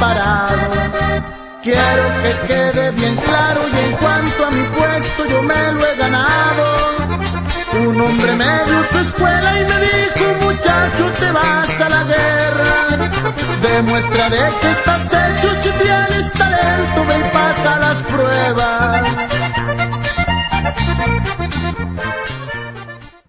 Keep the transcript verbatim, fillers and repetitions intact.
preparado. Quiero que quede bien claro y en cuanto a mi puesto yo me lo he ganado. Un hombre me dio su escuela y me dijo: muchacho, te vas a la guerra. Demuestra de que estás hecho, si tienes talento, ve y pasa las pruebas.